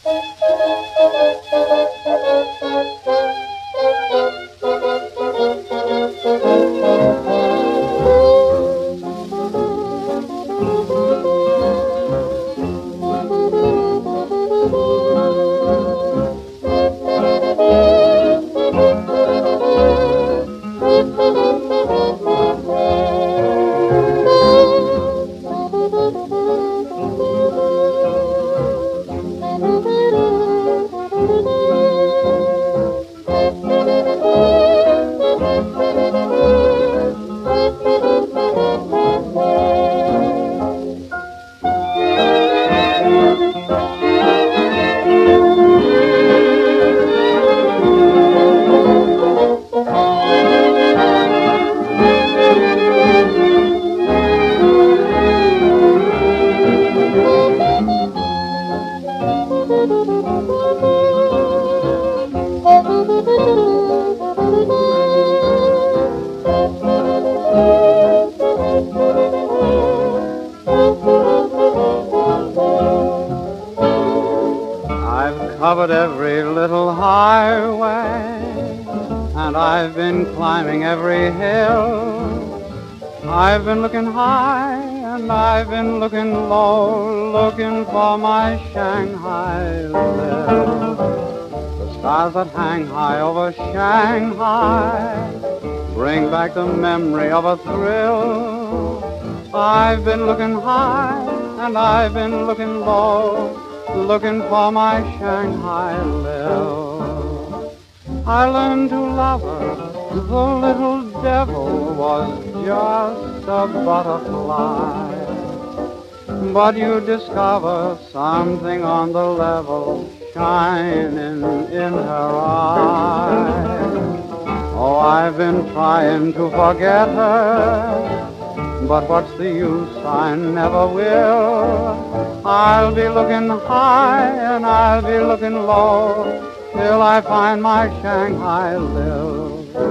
I've covered every little highway, and I've been climbing every hill. I've been looking high, and I've been looking low, looking for my Shanghai Lil. The stars that hang high over Shanghai bring back the memory of a thrill. I've been looking high, and I've been looking low, looking for my Shanghai Lil. I learned to love her, the little devil was just a butterfly. But you discover something on the level shining in her eyes. Oh, I've been trying to forget her, but what's the use? I never will. I'll be looking high and I'll be looking low till I find my Shanghai Lil.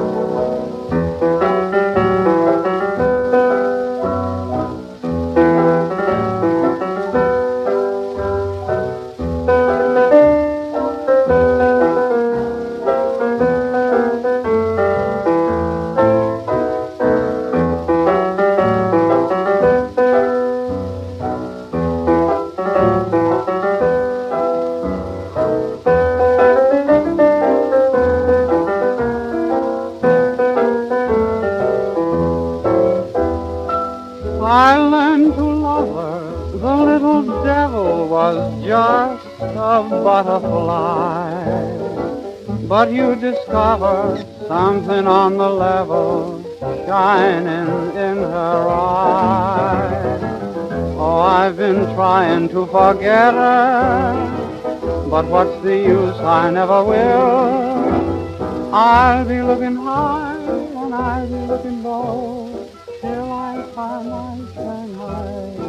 I learned to love her, the little devil was just a butterfly. But you discover something on the level shining in her eyes. Oh, I've been trying to forget her, but what's the use? I never will. I'll be looking high and I'll be looking low till I find my Shanghai